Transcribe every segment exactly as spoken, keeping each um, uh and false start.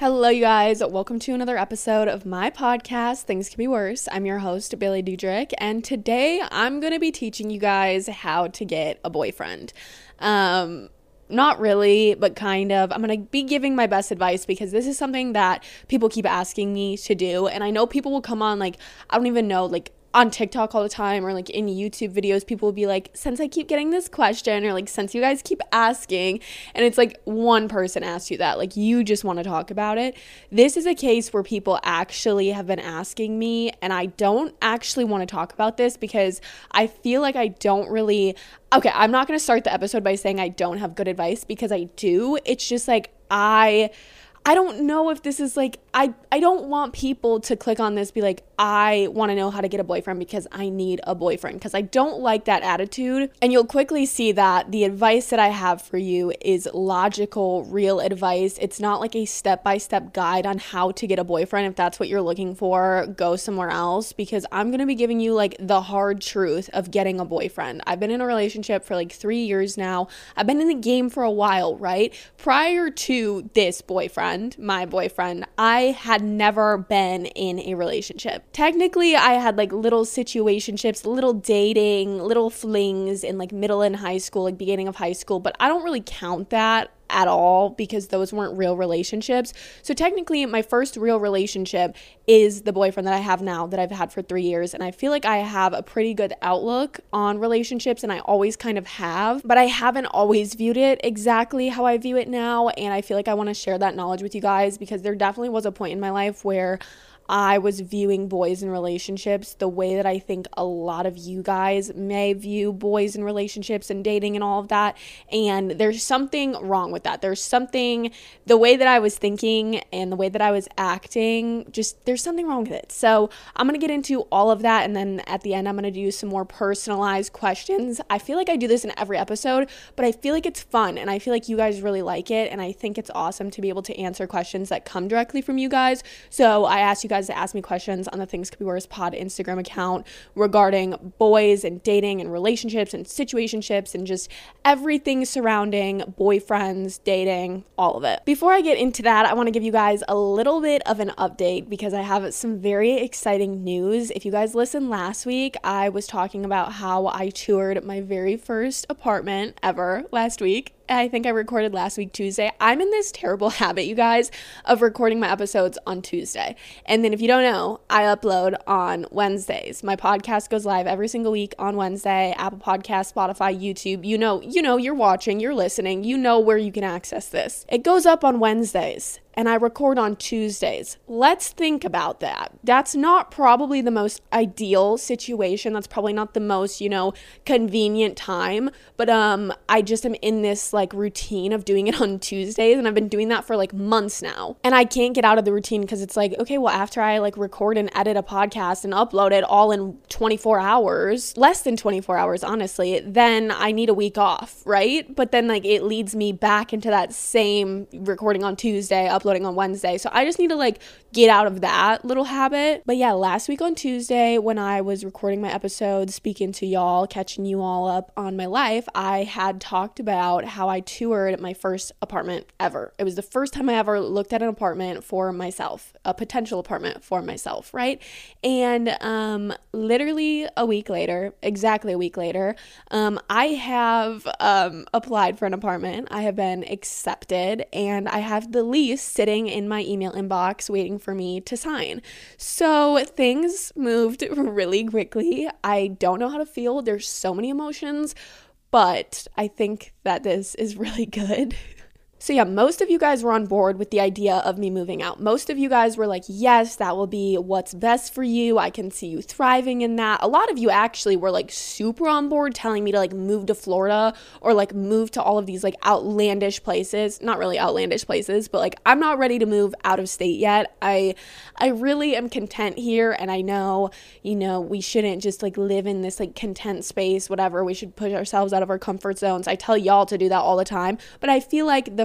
Hello, you guys. Welcome to another episode of my podcast, Things Can Be Worse. I'm your host, Bailey Dudrick, and today I'm going to be teaching you guys how to get a boyfriend. Um, not really, but kind of. I'm going to be giving my best advice because this is something that people keep asking me to do, and I know people will come on, like, I don't even know, like, on TikTok all the time or like in YouTube videos, people will be like, since I keep getting this question, or like, since you guys keep asking, and it's like one person asked you that, like you just want to talk about it. This is a case where people actually have been asking me, and I don't actually want to talk about this because I feel like I don't really, okay, I'm not going to start the episode by saying I don't have good advice because I do. It's just like, I... I don't know if this is like, I, I don't want people to click on this, be like, I want to know how to get a boyfriend because I need a boyfriend, because I don't like that attitude. And you'll quickly see that the advice that I have for you is logical, real advice. It's not like a step-by-step guide on how to get a boyfriend. If that's what you're looking for, go somewhere else, because I'm going to be giving you like the hard truth of getting a boyfriend. I've been in a relationship for like three years now. I've been in the game for a while, right? Prior to this boyfriend, my boyfriend, I had never been in a relationship. Technically, I had like little situationships, little dating, little flings in like middle and high school, like beginning of high school, but I don't really count that at all because those weren't real relationships. So technically, my first real relationship is the boyfriend that I have now, that I've had for three years. And I feel like I have a pretty good outlook on relationships, and I always kind of have, but I haven't always viewed it exactly how I view it now. And I feel like I want to share that knowledge with you guys because there definitely was a point in my life where I was viewing boys in relationships the way that I think a lot of you guys may view boys in relationships and dating and all of that. And there's something wrong with that. There's something, the way that I was thinking and the way that I was acting, just there's something wrong with it. So I'm going to get into all of that. And then at the end, I'm going to do some more personalized questions. I feel like I do this in every episode, but I feel like it's fun. And I feel like you guys really like it. And I think it's awesome to be able to answer questions that come directly from you guys. So I asked you guys to ask me questions on the Things Could Be Worse pod Instagram account regarding boys and dating and relationships and situationships and just everything surrounding boyfriends, dating, all of it. Before I get into that, I want to give you guys a little bit of an update because I have some very exciting news. If you guys listened last week, I was talking about how I toured my very first apartment ever last week. I think I recorded last week Tuesday. I'm in this terrible habit, you guys, of recording my episodes on Tuesday. And then if you don't know, I upload on Wednesdays. My podcast goes live every single week on Wednesday. Apple Podcasts, Spotify, YouTube. You know, you know, you're watching, you're listening. You know where you can access this. It goes up on Wednesdays, and I record on Tuesdays. Let's think about that. That's not probably the most ideal situation. That's probably not the most, you know, convenient time. But um, I just am in this like routine of doing it on Tuesdays, and I've been doing that for like months now. And I can't get out of the routine because it's like, okay, well, after I like record and edit a podcast and upload it all in twenty-four hours, less than twenty-four hours, honestly, then I need a week off, right? But then like it leads me back into that same recording on Tuesday, uploading on Wednesday. So I just need to like get out of that little habit. But yeah, last week on Tuesday, when I was recording my episodes, speaking to y'all, catching you all up on my life, I had talked about how I toured my first apartment ever. It was the first time I ever looked at an apartment for myself, a potential apartment for myself, right? And um, literally a week later, exactly a week later, um, I have um, applied for an apartment. I have been accepted, and I have the lease sitting in my email inbox waiting for me to sign. So things moved really quickly. I don't know how to feel. There's so many emotions, but I think that this is really good. So yeah, most of you guys were on board with the idea of me moving out. Most of you guys were like, yes, that will be what's best for you. I can see you thriving in that. A lot of you actually were like super on board telling me to like move to Florida or like move to all of these like outlandish places. Not really outlandish places, but like I'm not ready to move out of state yet. I I really am content here, and I know, you know, we shouldn't just like live in this like content space, whatever. We should push ourselves out of our comfort zones. I tell y'all to do that all the time, but I feel like the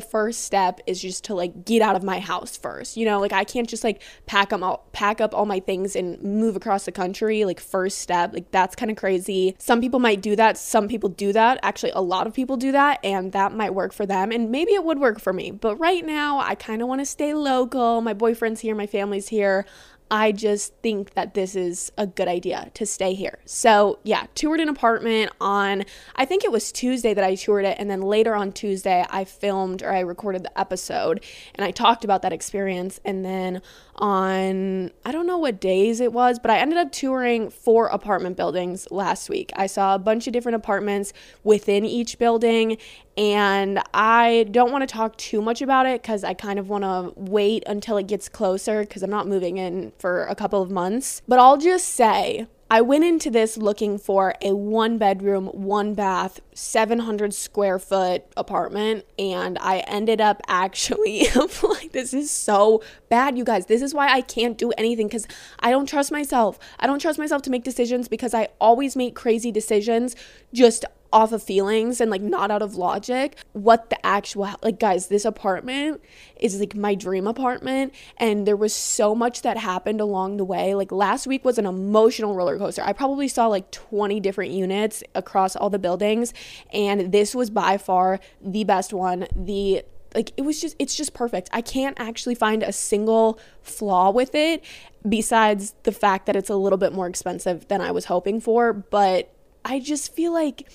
first step is just to like get out of my house first. You know, like I can't just like pack them all, pack up all my things and move across the country. Like first step, like that's kind of crazy. Some people might do that. Some people do that. Actually, a lot of people do that, and that might work for them. And maybe it would work for me. But right now, I kind of want to stay local. My boyfriend's here. My family's here. I just think that this is a good idea to stay here. So yeah, toured an apartment on, I think it was Tuesday that I toured it. And then later on Tuesday, I filmed or I recorded the episode and I talked about that experience. And then on, I don't know what days it was, but I ended up touring four apartment buildings last week. I saw a bunch of different apartments within each building. And I don't want to talk too much about it because I kind of want to wait until it gets closer because I'm not moving in for a couple of months. But I'll just say, I went into this looking for a one bedroom, one bath, seven hundred square foot apartment. And I ended up actually, like, this is so bad, you guys. This is why I can't do anything because I don't trust myself. I don't trust myself to make decisions because I always make crazy decisions just off of feelings and like not out of logic. What the actual, like guys, this apartment is like my dream apartment, and there was so much that happened along the way. Like last week was an emotional roller coaster. I probably saw like twenty different units across all the buildings, and this was by far the best one. The like it was just it's just perfect. I can't actually find a single flaw with it besides the fact that it's a little bit more expensive than I was hoping for, but I just feel like,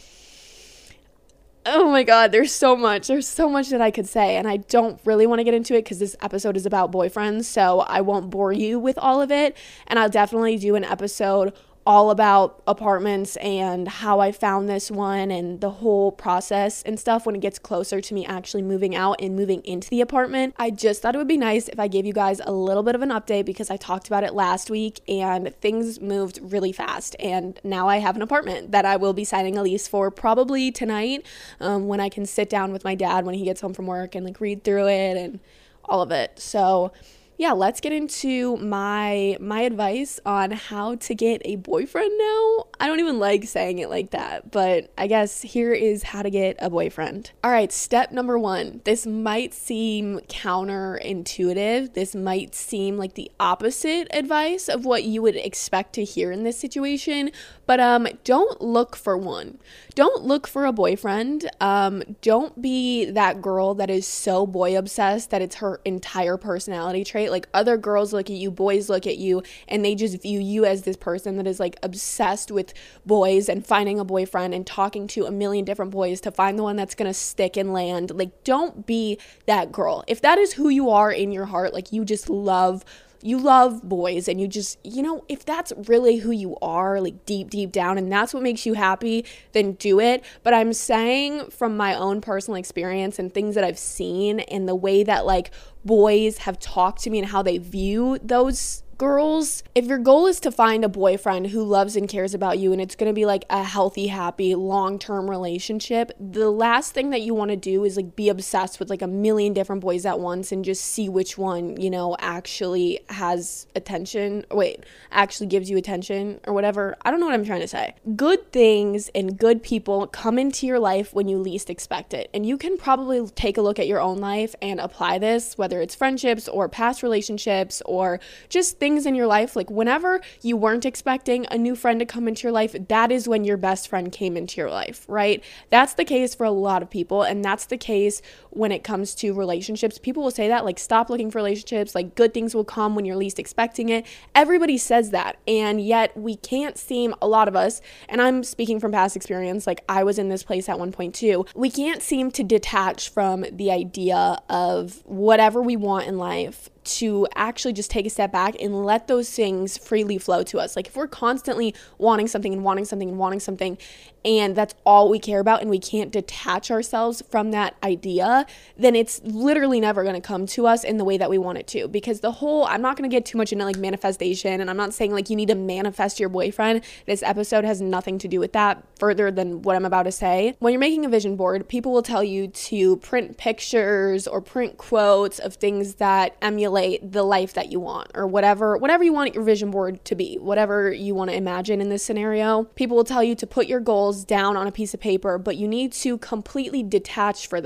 oh my God, there's so much. There's so much that I could say, and I don't really want to get into it because this episode is about boyfriends, so I won't bore you with all of it, and I'll definitely do an episode all about apartments and how I found this one and the whole process and stuff when it gets closer to me actually moving out and moving into the apartment. I just thought it would be nice if I gave you guys a little bit of an update because I talked about it last week and things moved really fast, and now I have an apartment that I will be signing a lease for probably tonight um, when I can sit down with my dad when he gets home from work and like read through it and all of it. So yeah, let's get into my my advice on how to get a boyfriend now. I don't even like saying it like that, but I guess here is how to get a boyfriend. All right, step number one. This might seem counterintuitive. This might seem like the opposite advice of what you would expect to hear in this situation, but um, don't look for one. Don't look for a boyfriend. Um, don't be that girl that is so boy obsessed that it's her entire personality trait. Like other girls look at you, boys look at you, and they just view you as this person that is like obsessed with boys and finding a boyfriend and talking to a million different boys to find the one that's gonna stick and land. Like, don't be that girl. If that is who you are in your heart, like you just love you love boys and you just, you know, if that's really who you are, like deep, deep down, and that's what makes you happy, then do it. But I'm saying from my own personal experience and things that I've seen and the way that like boys have talked to me and how they view those girls, if your goal is to find a boyfriend who loves and cares about you and it's going to be like a healthy, happy, long-term relationship, the last thing that you want to do is like be obsessed with like a million different boys at once and just see which one, you know, actually has attention, or wait, actually gives you attention or whatever. I don't know what I'm trying to say. Good things and good people come into your life when you least expect it. And you can probably take a look at your own life and apply this, whether it's friendships or past relationships or just things in your life. Like whenever you weren't expecting a new friend to come into your life, that is when your best friend came into your life, right? That's the case for a lot of people, and that's the case when it comes to relationships. People will say that, like, stop looking for relationships, like good things will come when you're least expecting it. Everybody says that, and yet we can't seem, a lot of us, and I'm speaking from past experience, like I was in this place at one point too, we can't seem to detach from the idea of whatever we want in life to actually just take a step back and let those things freely flow to us. Like if we're constantly wanting something and wanting something and wanting something, and that's all we care about, and we can't detach ourselves from that idea, then it's literally never going to come to us in the way that we want it to. Because the whole, I'm not going to get too much into like manifestation, and I'm not saying like you need to manifest your boyfriend. This episode has nothing to do with that further than what I'm about to say. When you're making a vision board, people will tell you to print pictures or print quotes of things that emulate the life that you want, or whatever, whatever you want your vision board to be, whatever you want to imagine in this scenario. People will tell you to put your goals down on a piece of paper, but you need to completely detach for them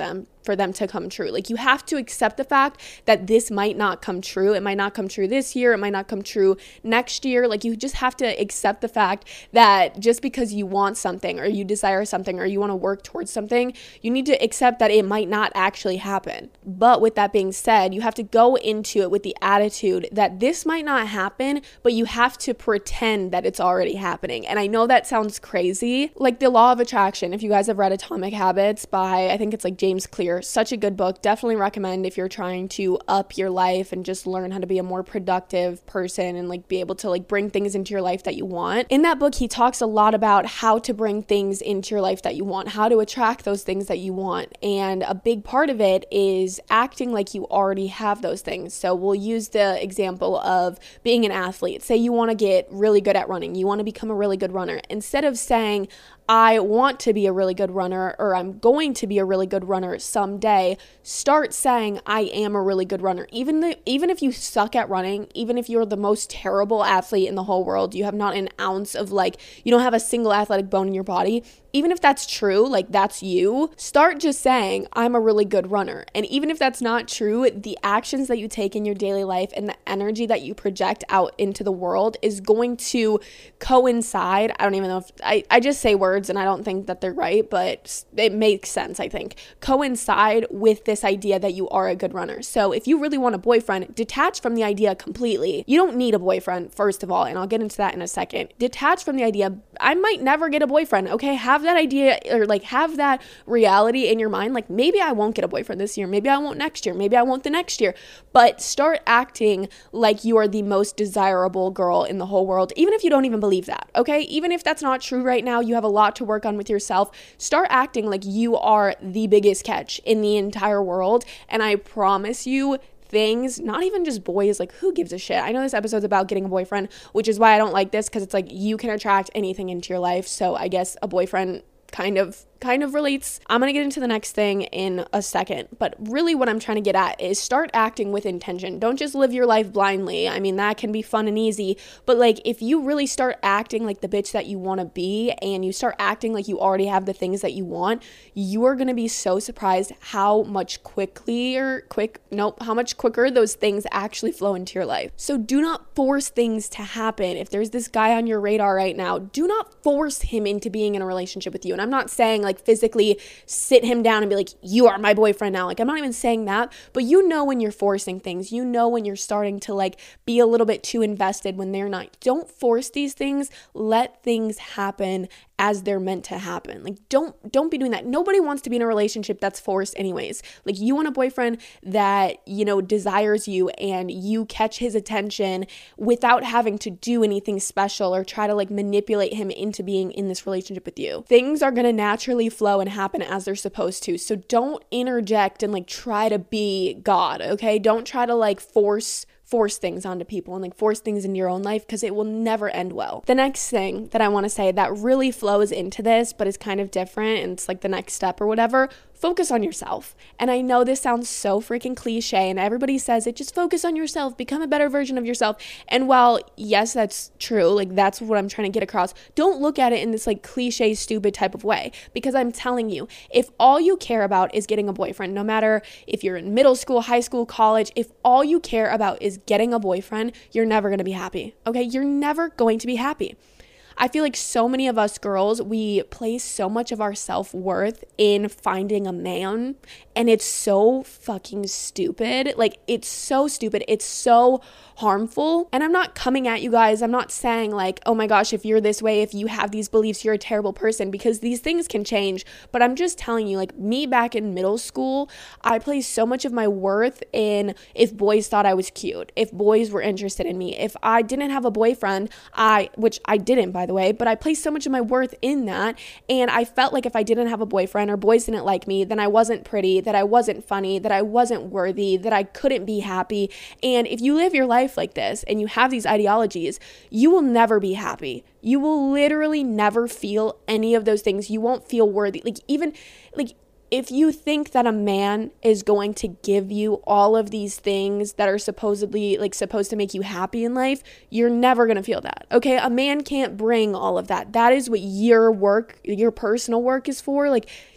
for them to come true. Like, you have to accept the fact that this might not come true. It might not come true this year. It might not come true next year. Like, you just have to accept the fact that just because you want something or you desire something or you want to work towards something, you need to accept that it might not actually happen. But with that being said, you have to go into it with the attitude that this might not happen, but you have to pretend that it's already happening. And I know that sounds crazy. Like the Law of Attraction, if you guys have read Atomic Habits by, I think it's like James Clear, such a good book. Definitely recommend if you're trying to up your life and just learn how to be a more productive person and like be able to like bring things into your life that you want. In that book, he talks a lot about how to bring things into your life that you want, how to attract those things that you want. And a big part of it is acting like you already have those things. So we'll use the example of being an athlete. Say you want to get really good at running. You want to become a really good runner. Instead of saying, I want to be a really good runner, or I'm going to be a really good runner someday, start saying, I am a really good runner. Even the, even if you suck at running, even if you're the most terrible athlete in the whole world, you have not an ounce of like, you don't have a single athletic bone in your body, even if that's true, like that's you, start just saying, I'm a really good runner. And even if that's not true, the actions that you take in your daily life and the energy that you project out into the world is going to coincide. I don't even know if, I, I just say words and I don't think that they're right, but it makes sense, I think. Coincide with this idea that you are a good runner. So if you really want a boyfriend, detach from the idea completely. You don't need a boyfriend, first of all, and I'll get into that in a second. Detach from the idea, I might never get a boyfriend, okay? Have that idea or like have that reality in your mind. Like maybe I won't get a boyfriend this year. Maybe I won't next year. Maybe I won't the next year. But start acting like you are the most desirable girl in the whole world, even if you don't even believe that, okay? Even if that's not true right now, you have a lot to work on with yourself. Start acting like you are the biggest catch in the entire world. And I promise you, things, not even just boys, like who gives a shit? I know this episode's about getting a boyfriend, which is why I don't like this, because it's like you can attract anything into your life. So I guess a boyfriend kind of kind of relates. I'm going to get into the next thing in a second, but really what I'm trying to get at is start acting with intention. Don't just live your life blindly. I mean, that can be fun and easy, but like if you really start acting like the bitch that you want to be and you start acting like you already have the things that you want, you are going to be so surprised how much quickly or quick, nope, how much quicker those things actually flow into your life. So do not force things to happen. If there's this guy on your radar right now, do not force him into being in a relationship with you. And I'm not saying like physically sit him down and be like, you are my boyfriend now. Like, I'm not even saying that, but you know when you're forcing things, you know when you're starting to like be a little bit too invested when they're not. Don't force these things. Let things happen as they're meant to happen. Like, don't don't be doing that. Nobody wants to be in a relationship that's forced anyways. Like, you want a boyfriend that, you know, desires you and you catch his attention without having to do anything special or try to like manipulate him into being in this relationship with you. Things are going to naturally flow and happen as they're supposed to. So don't interject and like try to be God, okay? Don't try to like force force things onto people and like force things into your own life, because it will never end well. The next thing that I want to say that really flows into this, but is kind of different and it's like the next step or whatever, focus on yourself. And I know this sounds so freaking cliche and everybody says it, just focus on yourself, become a better version of yourself. And while yes, that's true, like that's what I'm trying to get across, don't look at it in this like cliche, stupid type of way, because I'm telling you, if all you care about is getting a boyfriend, no matter if you're in middle school, high school, college, if all you care about is getting a boyfriend, you're never going to be happy. Okay? You're never going to be happy. I feel like so many of us girls, we place so much of our self-worth in finding a man, and it's so fucking stupid. Like, it's so stupid. It's so harmful. And I'm not coming at you guys. I'm not saying like, oh my gosh, if you're this way, if you have these beliefs, you're a terrible person, because these things can change. But I'm just telling you, like me back in middle school, I placed so much of my worth in if boys thought I was cute, if boys were interested in me, if I didn't have a boyfriend, I, which I didn't, by the way, but I placed so much of my worth in that. And I felt like if I didn't have a boyfriend or boys didn't like me, then I wasn't pretty, that I wasn't funny, that I wasn't worthy, that I couldn't be happy. And if you live your life like this and you have these ideologies, you will never be happy. You will literally never feel any of those things. You won't feel worthy. Like, even like if you think that a man is going to give you all of these things that are supposedly like supposed to make you happy in life, you're never going to feel that. Okay? A man can't bring all of that. That is what your work, your personal work is for. Like,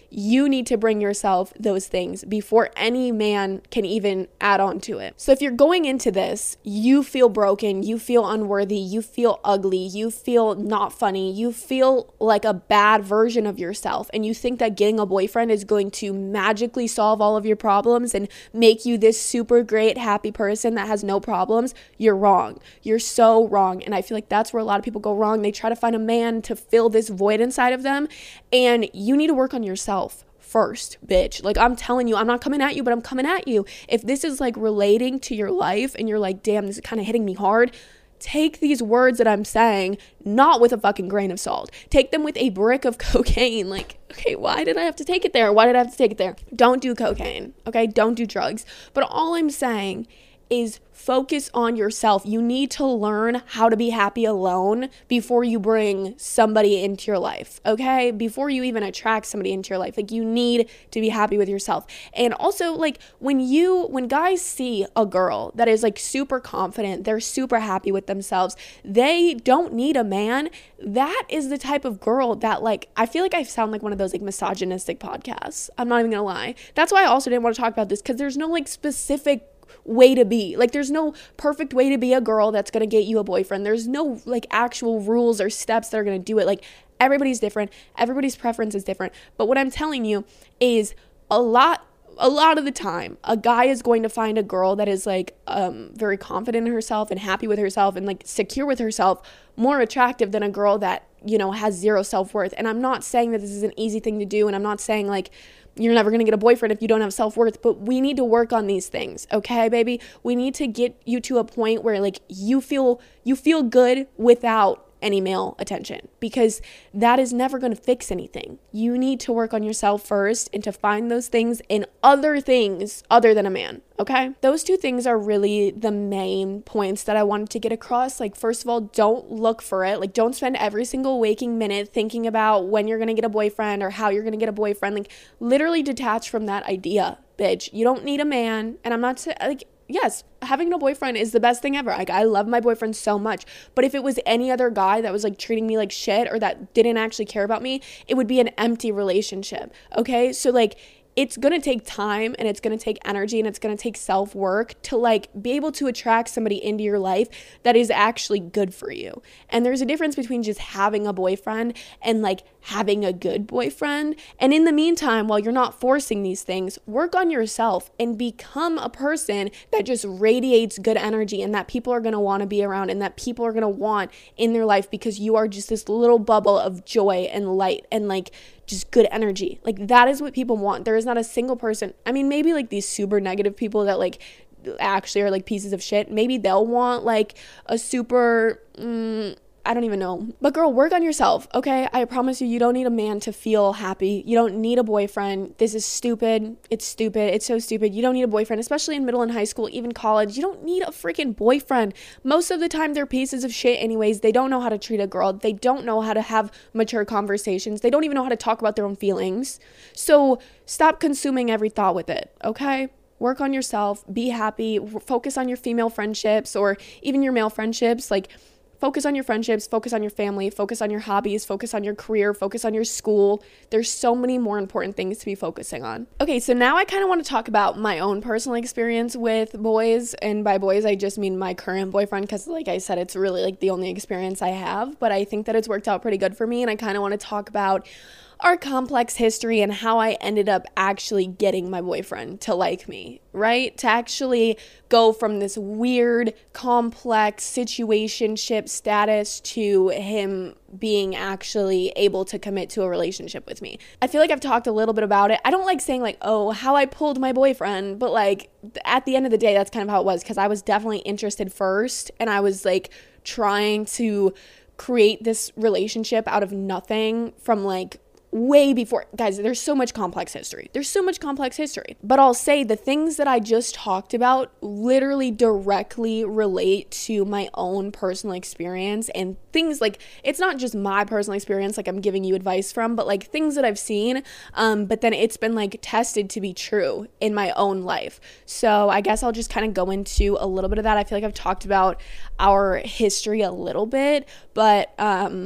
you need to bring yourself those things before any man can even add on to it. So if you're going into this, you feel broken, you feel unworthy, you feel ugly, you feel not funny, you feel like a bad version of yourself, and you think that getting a boyfriend is going to magically solve all of your problems and make you this super great, happy person that has no problems, you're wrong. You're so wrong. And I feel like that's where a lot of people go wrong. They try to find a man to fill this void inside of them, and you need to work on yourself first, bitch. Like, I'm telling you, I'm not coming at you, but I'm coming at you. If this is like relating to your life and you're like, damn, this is kind of hitting me hard, take these words that I'm saying not with a fucking grain of salt. Take them with a brick of cocaine. Like, okay, why did I have to take it there? Why did I have to take it there? Don't do cocaine, okay? Don't do drugs. But all I'm saying is focus on yourself. You need to learn how to be happy alone before you bring somebody into your life, okay? Before you even attract somebody into your life. Like, you need to be happy with yourself. And also, like, when you, when guys see a girl that is like super confident, they're super happy with themselves, they don't need a man. That is the type of girl that, like, I feel like I sound like one of those like misogynistic podcasts. I'm not even gonna lie. That's why I also didn't want to talk about this, because there's no like specific way to be. Like, there's no perfect way to be a girl that's gonna get you a boyfriend. There's no like actual rules or steps that are gonna do it. Like, everybody's different. Everybody's preference is different. But what I'm telling you is a lot a lot of the time, a guy is going to find a girl that is like um, very confident in herself and happy with herself and like secure with herself more attractive than a girl that, you know, has zero self-worth. And I'm not saying that this is an easy thing to do. And I'm not saying like you're never going to get a boyfriend if you don't have self-worth, but we need to work on these things. Okay, baby? We need to get you to a point where like you feel, you feel good without any male attention, because that is never going to fix anything. You need to work on yourself first and to find those things in other things other than a man. Okay? Those two things are really the main points that I wanted to get across. Like, first of all, don't look for it. Like, don't spend every single waking minute thinking about when you're going to get a boyfriend or how you're going to get a boyfriend. Like, literally detach from that idea, bitch. You don't need a man. And I'm not saying, like, yes, having a boyfriend is the best thing ever. Like, I love my boyfriend so much. But if it was any other guy that was like treating me like shit or that didn't actually care about me, it would be an empty relationship. Okay? So like, it's going to take time and it's going to take energy and it's going to take self-work to like be able to attract somebody into your life that is actually good for you. And there's a difference between just having a boyfriend and like having a good boyfriend. And in the meantime, while you're not forcing these things, work on yourself and become a person that just radiates good energy and that people are going to want to be around and that people are going to want in their life, because you are just this little bubble of joy and light and like just good energy. Like, that is what people want. There is not a single person. I mean, maybe like these super negative people that like actually are like pieces of shit. Maybe they'll want like a super, mm, I don't even know. But girl, work on yourself, okay? I promise you, you don't need a man to feel happy. You don't need a boyfriend. This is stupid. It's stupid. It's so stupid. You don't need a boyfriend, especially in middle and high school, even college. You don't need a freaking boyfriend. Most of the time, they're pieces of shit anyways. They don't know how to treat a girl. They don't know how to have mature conversations. They don't even know how to talk about their own feelings. So stop consuming every thought with it, okay? Work on yourself. Be happy. Focus on your female friendships or even your male friendships. Like, focus on your friendships, focus on your family, focus on your hobbies, focus on your career, focus on your school. There's so many more important things to be focusing on. Okay, so now I kind of want to talk about my own personal experience with boys. And by boys, I just mean my current boyfriend, because like I said, it's really like the only experience I have. But I think that it's worked out pretty good for me. And I kind of want to talk about our complex history and how I ended up actually getting my boyfriend to like me, right? To actually go from this weird, complex situationship status to him being actually able to commit to a relationship with me. I feel like I've talked a little bit about it. I don't like saying like, oh, how I pulled my boyfriend, but like at the end of the day, that's kind of how it was, because I was definitely interested first and I was like trying to create this relationship out of nothing from like way before. Guys, there's so much complex history. There's so much complex history. But I'll say the things that I just talked about literally directly relate to my own personal experience, and things like, it's not just my personal experience like I'm giving you advice from, but like things that I've seen, um, but then it's been like tested to be true in my own life. So I guess I'll just kind of go into a little bit of that. I feel like I've talked about our history a little bit, but um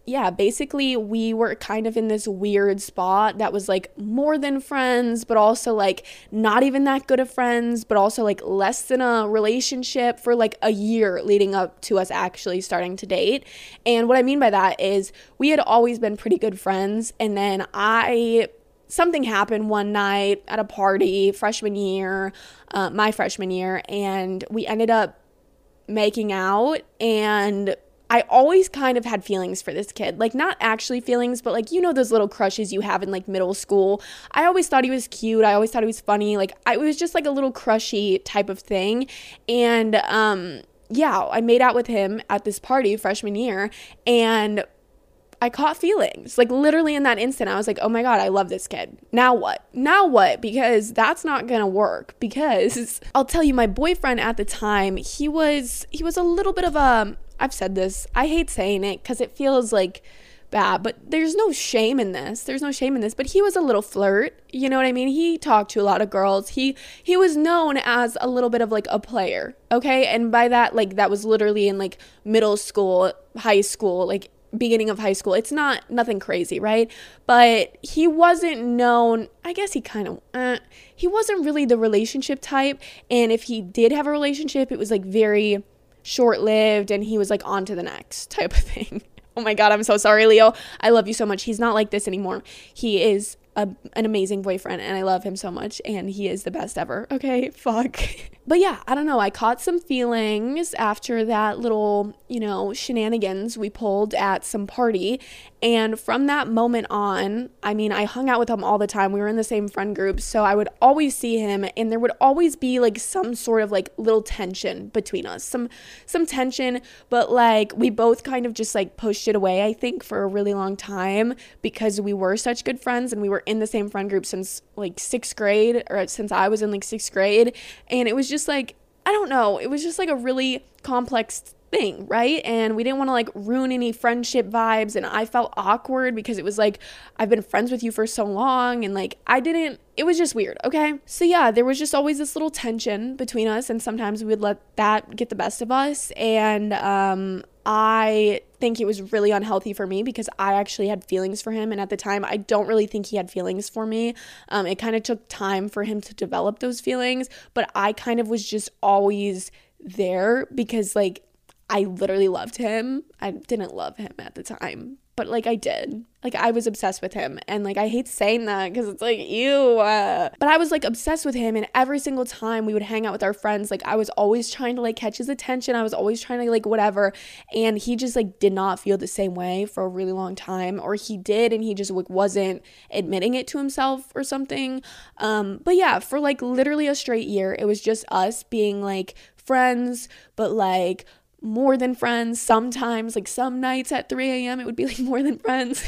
yeah, basically we were kind of in this weird spot that was like more than friends, but also like not even that good of friends, but also like less than a relationship for like a year leading up to us actually starting to date. And what I mean by that is we had always been pretty good friends, and then I something happened one night at a party freshman year, uh, my freshman year, and we ended up making out, and I always kind of had feelings for this kid. Like, not actually feelings, but like, you know, those little crushes you have in like middle school. I always thought he was cute. I always thought he was funny. Like, I, it was just like a little crushy type of thing. And um, yeah, I made out with him at this party freshman year, and I caught feelings. Like, literally in that instant, I was like, oh my God, I love this kid. Now what? Now what? Because that's not gonna work. Because I'll tell you, my boyfriend at the time, he was, he was a little bit of a, I've said this, I hate saying it because it feels like bad, but there's no shame in this. There's no shame in this, but he was a little flirt. You know what I mean? He talked to a lot of girls. He, he was known as a little bit of like a player. Okay. And by that, like, that was literally in like middle school, high school, like beginning of high school. It's not nothing crazy, right? But he wasn't known, I guess he kind of uh, he wasn't really the relationship type, and if he did have a relationship, it was like very short-lived, and he was like on to the next type of thing. Oh my God, I'm so sorry, Leo. I love you so much. He's not like this anymore. He is a, an amazing boyfriend, and I love him so much, and he is the best ever. Okay, fuck. But yeah, I don't know. I caught some feelings after that little, you know, shenanigans we pulled at some party. And from that moment on, I mean, I hung out with him all the time. We were in the same friend group. So I would always see him, and there would always be like some sort of like little tension between us, some, some tension, but like we both kind of just like pushed it away, I think, for a really long time because we were such good friends and we were in the same friend group since like sixth grade or since I was in like sixth grade. And it was just like, I don't know, it was just like a really complex thing, right? And we didn't want to like ruin any friendship vibes, and I felt awkward because it was like, I've been friends with you for so long, and like I didn't, it was just weird, okay? So yeah, there was just always this little tension between us, and sometimes we would let that get the best of us. And um I think it was really unhealthy for me because I actually had feelings for him, and at the time I don't really think he had feelings for me. Um, it kind of took time for him to develop those feelings, but I kind of was just always there because like I literally loved him. I didn't love him at the time, but like I did. Like I was obsessed with him, and like I hate saying that because it's like, ew. Uh. But I was like obsessed with him, and every single time we would hang out with our friends, like I was always trying to like catch his attention. I was always trying to like whatever, and he just like did not feel the same way for a really long time, or he did, and he just like wasn't admitting it to himself or something. Um, but yeah, for like literally a straight year, it was just us being like friends, but like more than friends. Sometimes like some nights at three a.m. it would be like more than friends.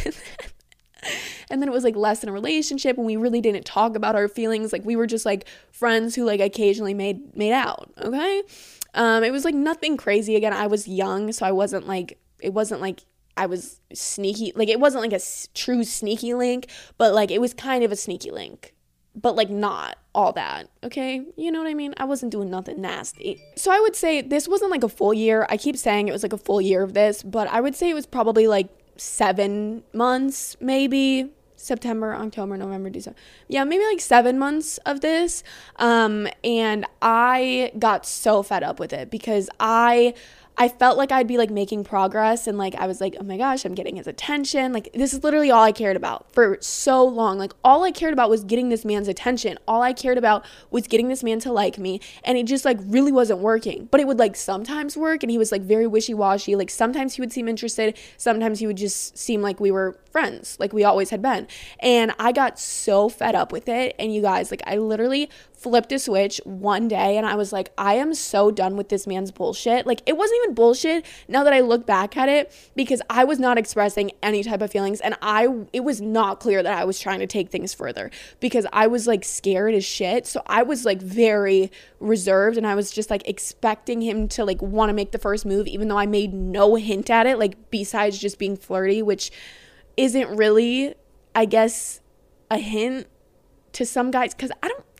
And then it was like less than a relationship, and we really didn't talk about our feelings. Like we were just like friends who like occasionally made made out. Okay. Um it was like nothing crazy. Again, I was young, so I wasn't like, it wasn't like I was sneaky, like it wasn't like a s- true sneaky link, but like it was kind of a sneaky link, but like not all that, okay? You know what I mean? I wasn't doing nothing nasty. So I would say this wasn't like a full year. I keep saying it was like a full year of this, but I would say it was probably like seven months, maybe. September, October, November, December. Yeah, maybe like seven months of this. Um, and I got so fed up with it because I... I felt like I'd be like making progress, and like I was like, oh my gosh, I'm getting his attention. Like this is literally all I cared about for so long. Like all I cared about was getting this man's attention. All I cared about was getting this man to like me, and it just like really wasn't working. But it would like sometimes work, and he was like very wishy-washy. Like sometimes he would seem interested, sometimes he would just seem like we were friends, like we always had been. And I got so fed up with it, and you guys, like I literally flipped a switch one day, and I was like, I am so done with this man's bullshit. Like it wasn't even bullshit now that I look back at it, because I was not expressing any type of feelings, and I it was not clear that I was trying to take things further because I was like scared as shit. So I was like very reserved, and I was just like expecting him to like want to make the first move, even though I made no hint at it, like besides just being flirty, which isn't really, I guess, a hint to some guys, because I don't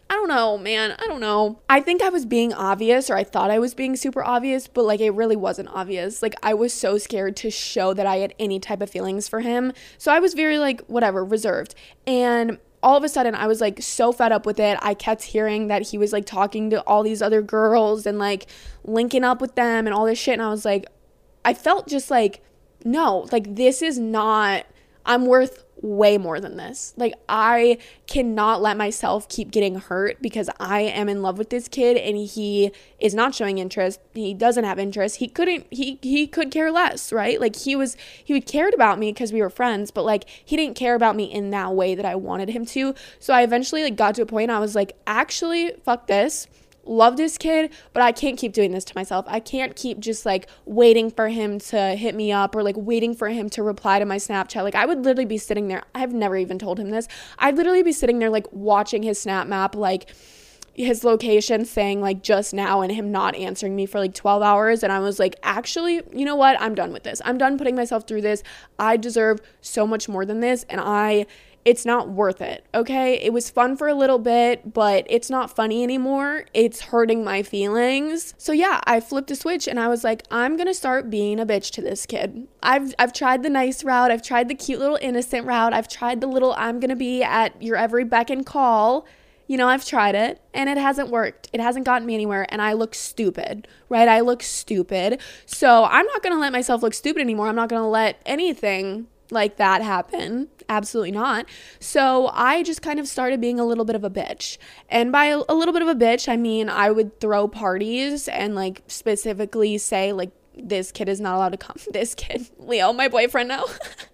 I don't know, man. I don't know. I think I was being obvious, or I thought I was being super obvious, but like it really wasn't obvious. Like I was so scared to show that I had any type of feelings for him. So I was very like, whatever, reserved. And all of a sudden I was like so fed up with it. I kept hearing that he was like talking to all these other girls and like linking up with them and all this shit. And I was like, I felt just like, no, like this is not, I'm worth way more than this. Like I cannot let myself keep getting hurt because I am in love with this kid and he is not showing interest. He doesn't have interest. He couldn't, he, he could care less, right? Like he was, he cared about me because we were friends, but like he didn't care about me in that way that I wanted him to. So I eventually like got to a point I was like, actually, fuck this. Love this kid, but I can't keep doing this to myself. I can't keep just like waiting for him to hit me up or like waiting for him to reply to my Snapchat. Like I would literally be sitting there. I've never even told him this. I'd literally be sitting there like watching his Snap map, like his location saying like just now and him not answering me for like twelve hours. And I was like, actually, you know what? I'm done with this. I'm done putting myself through this. I deserve so much more than this. And I It's not worth it, okay? It was fun for a little bit, but it's not funny anymore. It's hurting my feelings. So yeah, I flipped a switch and I was like, I'm gonna start being a bitch to this kid. I've I've tried the nice route. I've tried the cute little innocent route. I've tried the little I'm gonna be at your every beck and call. You know, I've tried it and it hasn't worked. It hasn't gotten me anywhere and I look stupid, right? I look stupid. So I'm not gonna let myself look stupid anymore. I'm not gonna let anything like that happen. Absolutely not. So I just kind of started being a little bit of a bitch. And by a little bit of a bitch, I mean I would throw parties and like specifically say like, this kid is not allowed to come. This kid, Leo, my boyfriend now.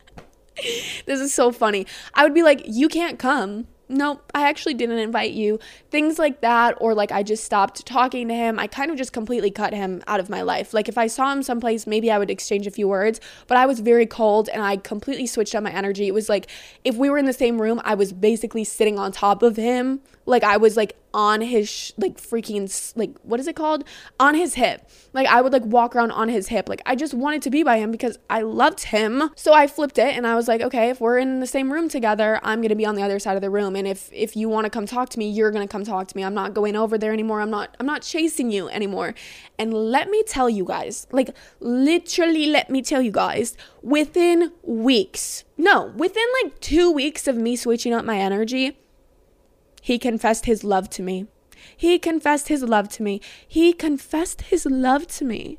This is so funny. I would be like, you can't come. Nope, I actually didn't invite you. Things like that, or like I just stopped talking to him. I kind of just completely cut him out of my life. Like if I saw him someplace, maybe I would exchange a few words, but I was very cold and I completely switched up my energy. It was like if we were in the same room, I was basically sitting on top of him. Like I was like on his sh- like freaking like what is it called? On his hip. Like I would like walk around on his hip. Like I just wanted to be by him because I loved him. So I flipped it and I was like, okay, if we're in the same room together, I'm going to be on the other side of the room. And if if you want to come talk to me, you're going to come talk to me. I'm not going over there anymore. I'm not I'm not chasing you anymore. And let me tell you guys, like literally let me tell you guys, within weeks, no, within like two weeks of me switching up my energy, he confessed his love to me. He confessed his love to me. He confessed his love to me.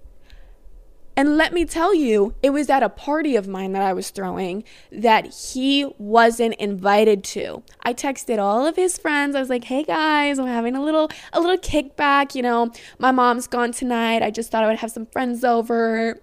And let me tell you, it was at a party of mine that I was throwing that he wasn't invited to. I texted all of his friends. I was like, hey guys, I'm having a little a little kickback. You know, my mom's gone tonight. I just thought I would have some friends over.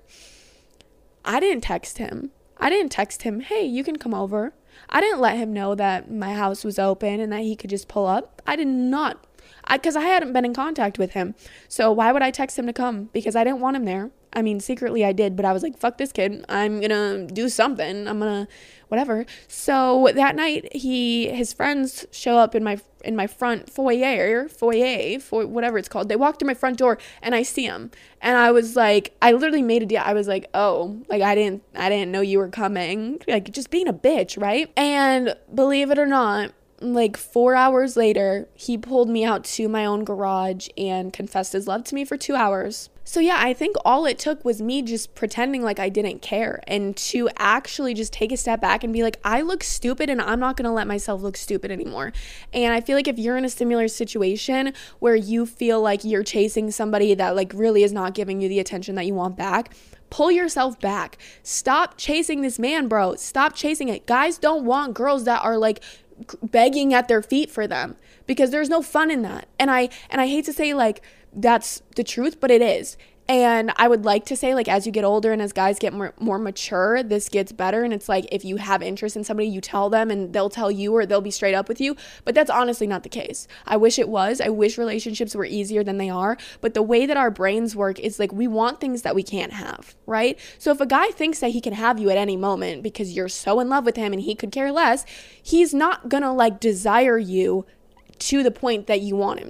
I didn't text him. I didn't text him, hey, you can come over. I didn't let him know that my house was open and that he could just pull up. I did not. I, because I hadn't been in contact with him. So why would I text him to come? Because I didn't want him there. I mean, secretly I did, but I was like, fuck this kid. I'm going to do something. I'm going to whatever. So that night he, his friends show up in my, in my front foyer, foyer, for whatever it's called. They walk through my front door and I see him. And I was like, I literally made a deal. I was like, oh, like I didn't, I didn't know you were coming. Like just being a bitch, right? And believe it or not, like four hours later, he pulled me out to my own garage and confessed his love to me for two hours. So yeah, I think all it took was me just pretending like I didn't care and to actually just take a step back and be like, I look stupid and I'm not going to let myself look stupid anymore. And I feel like if you're in a similar situation where you feel like you're chasing somebody that like really is not giving you the attention that you want back, pull yourself back. Stop chasing this man, bro. Stop chasing it. Guys don't want girls that are like begging at their feet for them because there's no fun in that. And I and I hate to say like that's the truth, but it is. And I would like to say like as you get older and as guys get more, more mature, this gets better. And it's like if you have interest in somebody, you tell them and they'll tell you or they'll be straight up with you. But that's honestly not the case. I wish it was. I wish relationships were easier than they are. But the way that our brains work is like we want things that we can't have, right? So if a guy thinks that he can have you at any moment because you're so in love with him and he could care less, he's not gonna like desire you to the point that you want him to,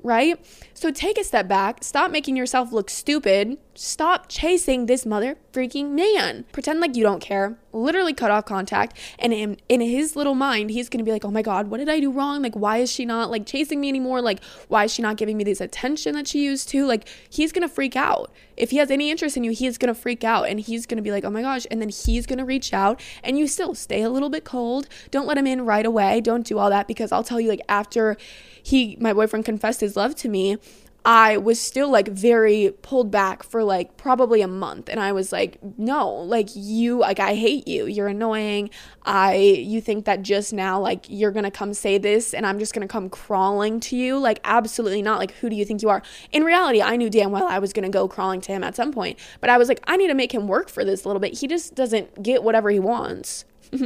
right? So take a step back, stop making yourself look stupid, stop chasing this mother freaking man. Pretend like you don't care, literally cut off contact, and in, in his little mind, he's gonna be like, oh my God, what did I do wrong? Like, why is she not like chasing me anymore? Like, why is she not giving me this attention that she used to? Like, he's gonna freak out. If he has any interest in you, he's gonna freak out, and he's gonna be like, oh my gosh, and then he's gonna reach out, and you still stay a little bit cold. Don't let him in right away. Don't do all that, because I'll tell you, like, after he, my boyfriend confessed his love to me, I was still like very pulled back for like probably a month. And I was like, no, like you, like I hate you. You're annoying. I, you think that just now, like you're going to come say this and I'm just going to come crawling to you. Like, absolutely not. Like, who do you think you are? In reality, I knew damn well I was going to go crawling to him at some point. But I was like, I need to make him work for this a little bit. He just doesn't get whatever he wants.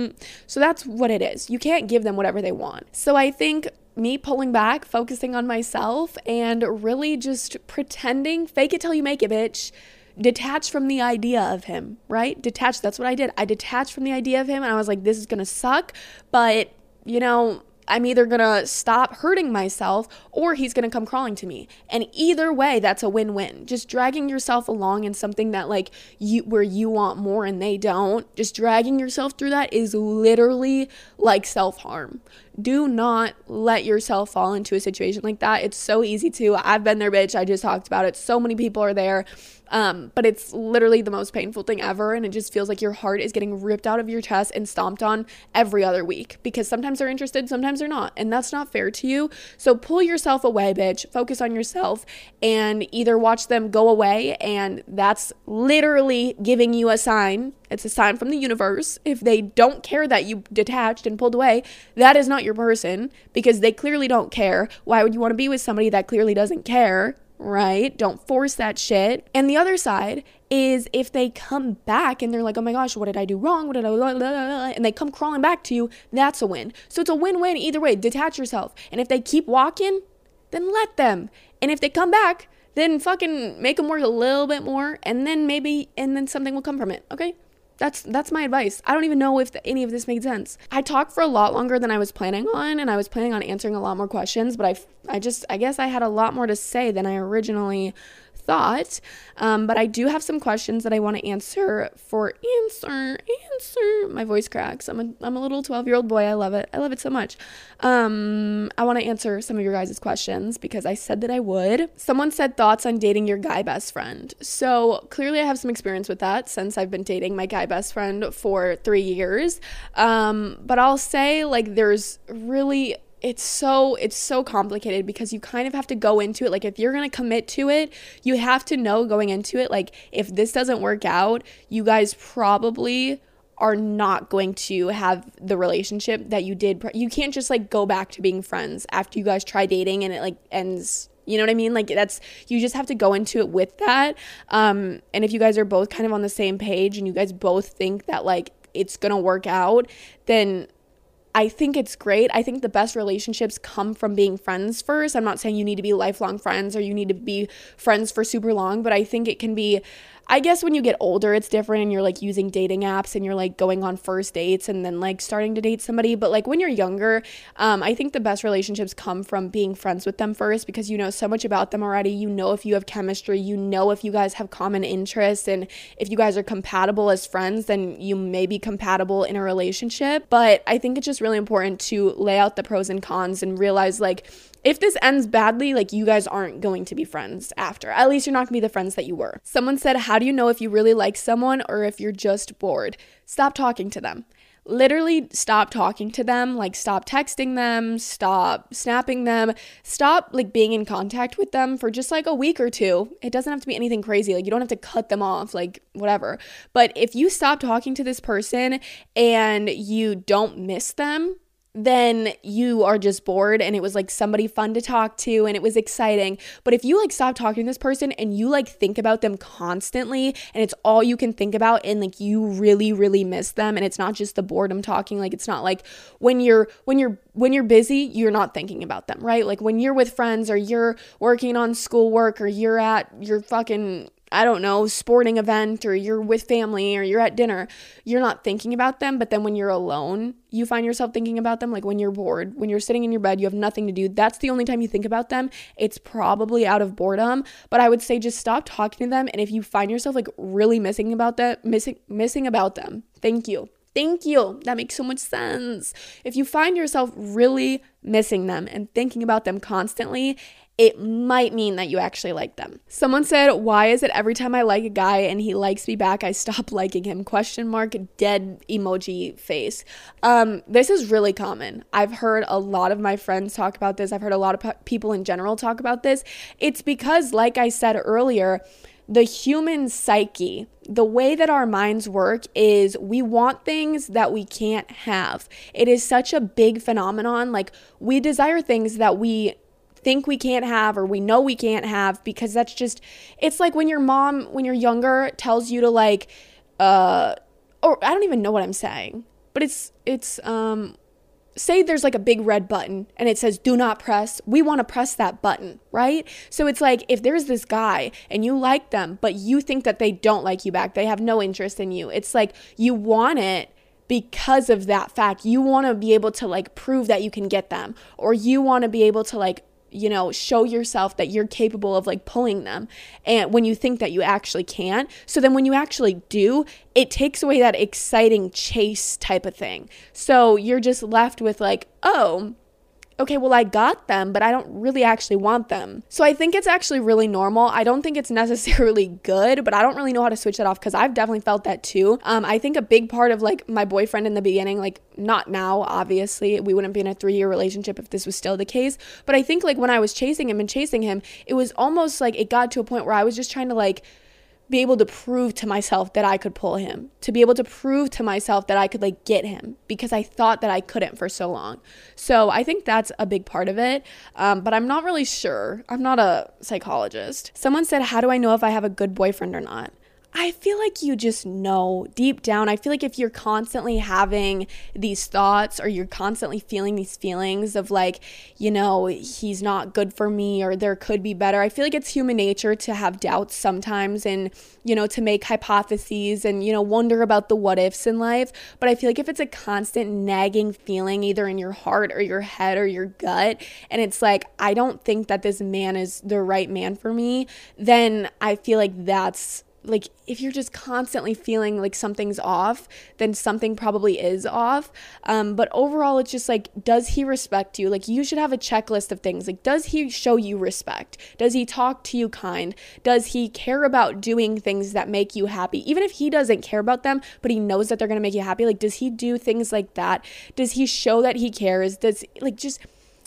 So that's what it is. You can't give them whatever they want. So I think me pulling back, focusing on myself, and really just pretending, fake it till you make it, bitch. Detach from the idea of him, right? Detach. That's what I did. I detached from the idea of him, and I was like, this is going to suck, but, you know, I'm either going to stop hurting myself or he's going to come crawling to me. And either way, that's a win-win. Just dragging yourself along in something that like you, where you want more and they don't, just dragging yourself through that is literally like self-harm. Do not let yourself fall into a situation like that. It's so easy to. I've been there, bitch. I just talked about it. So many people are there. Um, but it's literally the most painful thing ever. And it just feels like your heart is getting ripped out of your chest and stomped on every other week, because sometimes they're interested, sometimes they're not. And that's not fair to you. So pull yourself away, bitch. Focus on yourself and either watch them go away. And that's literally giving you a sign. It's a sign from the universe. If they don't care that you detached and pulled away, that is not your person, because they clearly don't care. Why would you want to be with somebody that clearly doesn't care? Right? Don't force that shit. And the other side is if they come back and they're like, oh my gosh, what did I do wrong? What did I, blah, blah, blah, and they come crawling back to you, that's a win. So it's a win-win either way. Detach yourself. And if they keep walking, then let them. And if they come back, then fucking make them work a little bit more, and then maybe, and then something will come from it. Okay? That's that's my advice. I don't even know if the, any of this made sense. I talked for a lot longer than I was planning on, and I was planning on answering a lot more questions, but I, I just, I guess I had a lot more to say than I originally thought. Um, but I do have some questions that I want to answer for answer, answer. My voice cracks. I'm a, I'm a little twelve-year-old boy. I love it. I love it so much. Um, I want to answer some of your guys' questions because I said that I would. Someone said thoughts on dating your guy best friend. So clearly I have some experience with that since I've been dating my guy best friend for three years. Um, but I'll say like there's really... It's so, it's so complicated because you kind of have to go into it. Like if you're going to commit to it, you have to know going into it, like if this doesn't work out, you guys probably are not going to have the relationship that you did. You can't just like go back to being friends after you guys try dating and it like ends. You know what I mean? Like that's, you just have to go into it with that. Um, and if you guys are both kind of on the same page and you guys both think that like it's going to work out, then I think it's great. I think the best relationships come from being friends first. I'm not saying you need to be lifelong friends or you need to be friends for super long, but I think it can be, I guess when you get older, it's different and you're like using dating apps and you're like going on first dates and then like starting to date somebody. But like when you're younger, um, I think the best relationships come from being friends with them first because you know so much about them already. You know if you have chemistry, you know if you guys have common interests, and if you guys are compatible as friends, then you may be compatible in a relationship. But I think it's just really important to lay out the pros and cons and realize like, if this ends badly, like you guys aren't going to be friends after. At least you're not gonna be the friends that you were. Someone said, how do you know if you really like someone or if you're just bored? Stop talking to them. Literally stop talking to them. Like stop texting them, stop snapping them, stop like being in contact with them for just like a week or two. It doesn't have to be anything crazy. Like you don't have to cut them off, like whatever. But if you stop talking to this person and you don't miss them, then you are just bored and it was like somebody fun to talk to and it was exciting. But if you like stop talking to this person and you like think about them constantly and it's all you can think about and like you really, really miss them, and it's not just the boredom talking, like it's not like when you're when you're when you're busy, you're not thinking about them, right? Like when you're with friends or you're working on schoolwork or you're at your fucking I don't know, sporting event, or you're with family, or you're at dinner, you're not thinking about them. But then when you're alone, you find yourself thinking about them. Like when you're bored, when you're sitting in your bed, you have nothing to do. That's the only time you think about them. It's probably out of boredom. But I would say just stop talking to them. And if you find yourself like really missing about that, missing, missing about them, thank you. Thank you. That makes so much sense. If you find yourself really missing them and thinking about them constantly, it might mean that you actually like them. Someone said, why is it every time I like a guy and he likes me back, I stop liking him? Question mark, dead emoji face. Um, this is really common. I've heard a lot of my friends talk about this. I've heard a lot of pe- people in general talk about this. It's because, like I said earlier, the human psyche, the way that our minds work is we want things that we can't have. It is such a big phenomenon. Like we desire things that we think we can't have or we know we can't have, because that's just, it's like when your mom, when you're younger, tells you to like, uh, or I don't even know what I'm saying, but it's, it's, um, say there's like a big red button and it says do not press. We want to press that button, right? So it's like if there's this guy and you like them, but you think that they don't like you back, they have no interest in you. It's like you want it because of that fact. You want to be able to like prove that you can get them, or you want to be able to like, you know, show yourself that you're capable of like pulling them, and when you think that you actually can't. So then when you actually do, it takes away that exciting chase type of thing. So you're just left with like, oh, okay, well, I got them, but I don't really actually want them. So I think it's actually really normal. I don't think it's necessarily good, but I don't really know how to switch that off, because I've definitely felt that too. Um, I think a big part of like my boyfriend in the beginning, like not now, obviously, we wouldn't be in a three-year relationship if this was still the case. But I think like when I was chasing him and chasing him, it was almost like it got to a point where I was just trying to like be able to prove to myself that I could pull him, to be able to prove to myself that I could like get him, because I thought that I couldn't for so long. So I think that's a big part of it. Um, but I'm not really sure. I'm not a psychologist. Someone said, how do I know if I have a good boyfriend or not? I feel like you just know deep down. I feel like if you're constantly having these thoughts, or you're constantly feeling these feelings of like, you know, he's not good for me, or there could be better. I feel like it's human nature to have doubts sometimes, and, you know, to make hypotheses and, you know, wonder about the what ifs in life. But I feel like if it's a constant nagging feeling either in your heart or your head or your gut, and it's like, I don't think that this man is the right man for me, then I feel like that's like, if you're just constantly feeling like something's off, then something probably is off. Um, but overall, it's just like, does he respect you? Like, you should have a checklist of things. Like, does he show you respect? Does he talk to you kind? Does he care about doing things that make you happy? Even if he doesn't care about them, but he knows that they're going to make you happy. Like, does he do things like that? Does he show that he cares? Does, like, just...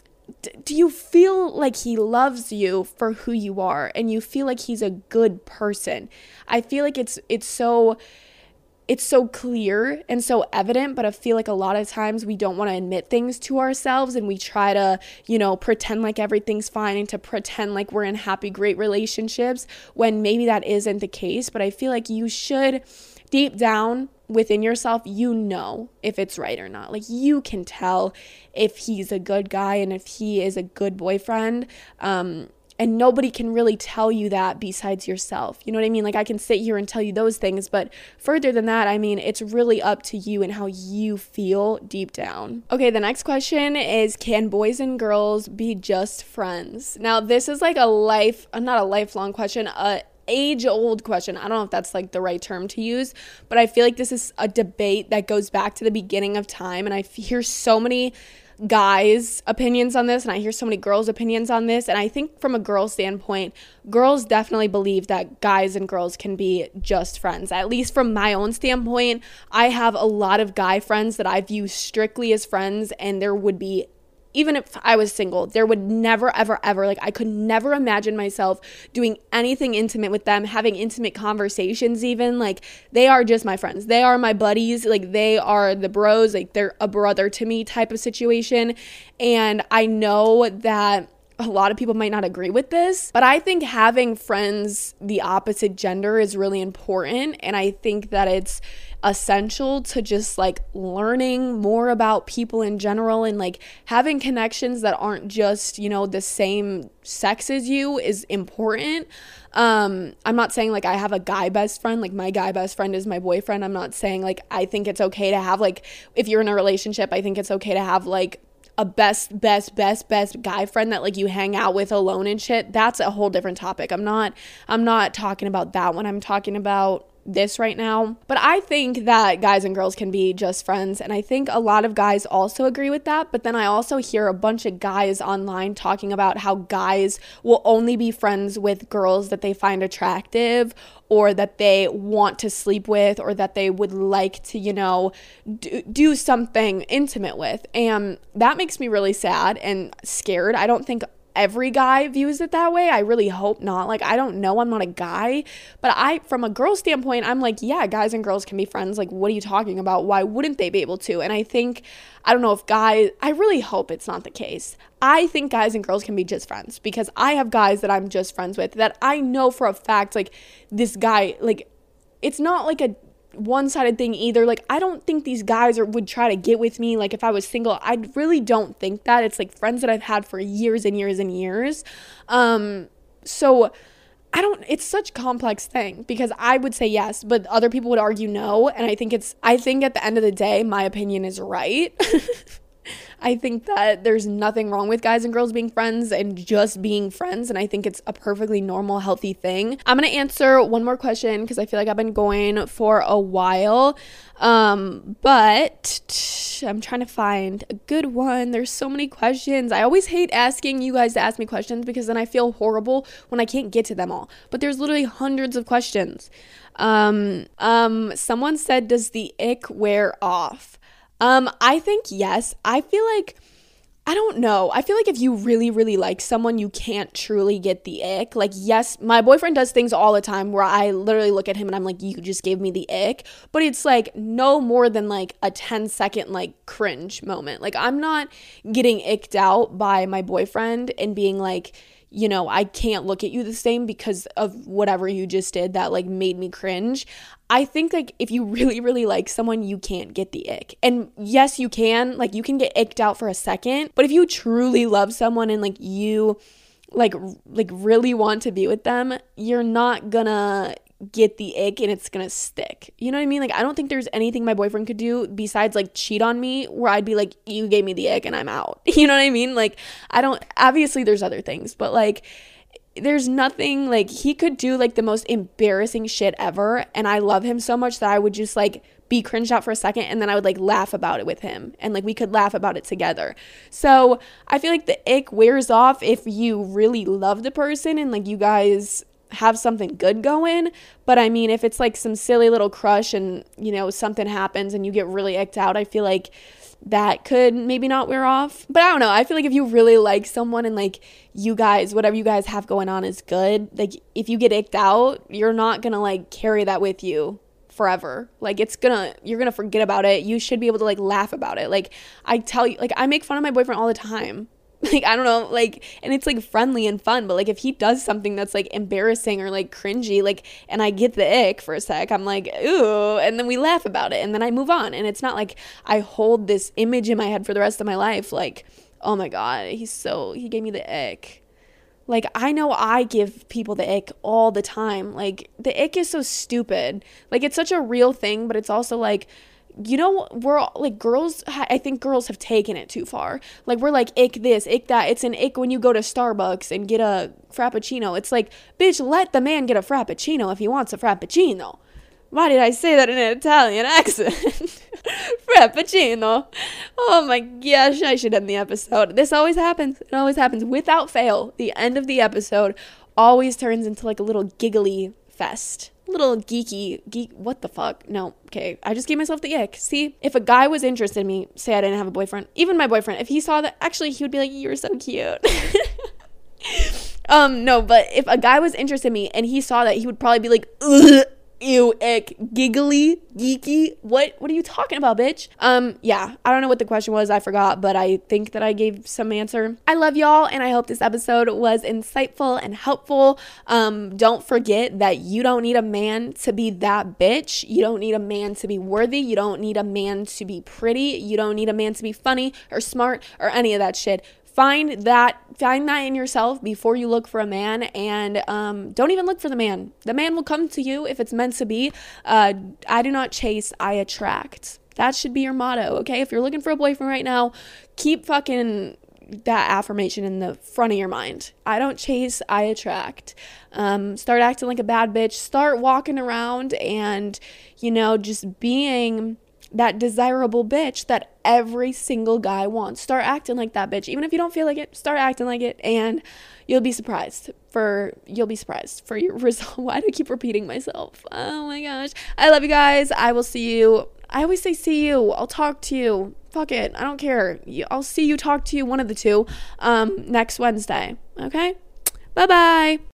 do you feel like he loves you for who you are, and you feel like he's a good person? I feel like it's it's so it's so clear and so evident, but I feel like a lot of times we don't want to admit things to ourselves, and we try to, you know, pretend like everything's fine and to pretend like we're in happy, great relationships when maybe that isn't the case. But I feel like you should, deep down within yourself, you know if it's right or not. Like, you can tell if he's a good guy and if he is a good boyfriend. Um, and nobody can really tell you that besides yourself. You know what I mean? Like, I can sit here and tell you those things, but further than that, I mean, it's really up to you and how you feel deep down. Okay, the next question is, can boys and girls be just friends? Now, this is like a life, not a lifelong question, a age-old question. I don't know if that's like the right term to use, but I feel like this is a debate that goes back to the beginning of time, and I hear so many guys' opinions on this, and I hear so many girls' opinions on this. And I think from a girl standpoint, girls definitely believe that guys and girls can be just friends. At least from my own standpoint, I have a lot of guy friends that I view strictly as friends, and there would be, even if I was single, there would never, ever, ever, like, I could never imagine myself doing anything intimate with them, having intimate conversations even. Like, they are just my friends. They are my buddies. Like, they are the bros. Like, they're a brother to me type of situation. And I know that a lot of people might not agree with this, but I think having friends the opposite gender is really important. And I think that it's essential to just like learning more about people in general, and like having connections that aren't just, you know, the same sex as you is important. Um, I'm not saying like I have a guy best friend, like my guy best friend is my boyfriend. I'm not saying like I think it's okay to have like, if you're in a relationship, I think it's okay to have like a best, best, best, best guy friend that like you hang out with alone and shit. That's a whole different topic. I'm not, I'm not talking about that one. I'm talking about this right now. But I think that guys and girls can be just friends, and I think a lot of guys also agree with that. But then I also hear a bunch of guys online talking about how guys will only be friends with girls that they find attractive, or that they want to sleep with, or that they would like to, you know, do, do something intimate with. And that makes me really sad and scared. I don't think every guy views it that way. I really hope not. Like, I don't know. I'm not a guy. But I, from a girl standpoint, I'm like, yeah, guys and girls can be friends. Like, what are you talking about? Why wouldn't they be able to? And I think, I don't know if guys, I really hope it's not the case. I think guys and girls can be just friends, because I have guys that I'm just friends with that I know for a fact, like, this guy, like, it's not like a one-sided thing either. Like, I don't think these guys are, would try to get with me like if I was single. I really don't think that. It's like friends that I've had for years and years and years. Um, so I don't, it's such a complex thing, because I would say yes, but other people would argue no. And I think it's, I think at the end of the day, my opinion is right. I think that there's nothing wrong with guys and girls being friends and just being friends. And I think it's a perfectly normal, healthy thing. I'm going to answer one more question because I feel like I've been going for a while. Um, but I'm trying to find a good one. There's so many questions. I always hate asking you guys to ask me questions, because then I feel horrible when I can't get to them all. But there's literally hundreds of questions. Um, um, someone said, does the ick wear off? Um, I think yes. I feel like, I don't know. I feel like if you really, really like someone, you can't truly get the ick. Like, yes, my boyfriend does things all the time where I literally look at him and I'm like, you just gave me the ick. But it's like no more than like a ten second like cringe moment. Like, I'm not getting icked out by my boyfriend and being like, you know, I can't look at you the same because of whatever you just did that like made me cringe. I think like if you really, really like someone, you can't get the ick. And yes, you can, like you can get icked out for a second, but if you truly love someone and like you like, like really want to be with them, you're not gonna get the ick and it's gonna stick. You know what I mean? Like, I don't think there's anything my boyfriend could do besides like cheat on me where I'd be like, you gave me the ick and I'm out. You know what I mean? Like, I don't, obviously there's other things, but like there's nothing, like he could do like the most embarrassing shit ever and I love him so much that I would just like be cringed out for a second and then I would like laugh about it with him and like we could laugh about it together. So I feel like the ick wears off if you really love the person and like you guys have something good going. But I mean, if it's like some silly little crush and you know something happens and you get really icked out, I feel like that could maybe not wear off. But I don't know, I feel like if you really like someone and like you guys, whatever you guys have going on is good, like if you get icked out, you're not gonna like carry that with you forever. Like it's gonna, you're gonna forget about it. You should be able to like laugh about it. Like I tell you, like I make fun of my boyfriend all the time. Like, I don't know, like, and it's, like, friendly and fun, but, like, if he does something that's, like, embarrassing or, like, cringy, like, and I get the ick for a sec, I'm like, ooh, and then we laugh about it, and then I move on, and it's not like I hold this image in my head for the rest of my life, like, oh my God, he's so, he gave me the ick. Like, I know I give people the ick all the time. Like, the ick is so stupid. Like, it's such a real thing, but it's also, like, you know, we're all, like girls, I think girls have taken it too far. Like we're like, ick this, ick that. It's an ick when you go to Starbucks and get a Frappuccino. It's like, bitch, let the man get a Frappuccino if he wants a Frappuccino. Why did I say that in an Italian accent? Frappuccino. Oh my gosh, I should end the episode. This always happens. It always happens without fail. The end of the episode always turns into like a little giggly fest. Little geeky geek what the fuck. No, okay, I just gave myself the ick. See, if a guy was interested in me, say I didn't have a boyfriend, even my boyfriend, if he saw that, actually he would be like, you're so cute. um no, but if a guy was interested in me and he saw that, he would probably be like, ugh, ew, ick, giggly, geeky. What what are you talking about, bitch? Um, yeah, I don't know what the question was. I forgot, but I think that I gave some answer. I love y'all, and I hope this episode was insightful and helpful. Um, don't forget that you don't need a man to be that bitch. You don't need a man to be worthy. You don't need a man to be pretty. You don't need a man to be funny or smart or any of that shit. Find that, find that in yourself before you look for a man, and um, don't even look for the man. The man will come to you if it's meant to be. Uh, I do not chase, I attract. That should be your motto, okay? If you're looking for a boyfriend right now, keep fucking that affirmation in the front of your mind. I don't chase, I attract. Um, start acting like a bad bitch. Start walking around and, you know, just being that desirable bitch that every single guy wants. Start acting like that bitch. Even if you don't feel like it, start acting like it, and you'll be surprised for you'll be surprised for your result. Why do I keep repeating myself? Oh my gosh. I love you guys. I will see you. I always say see you. I'll talk to you. Fuck it. I don't care. I'll see you, talk to you, one of the two, um, next Wednesday. Okay? Bye-bye.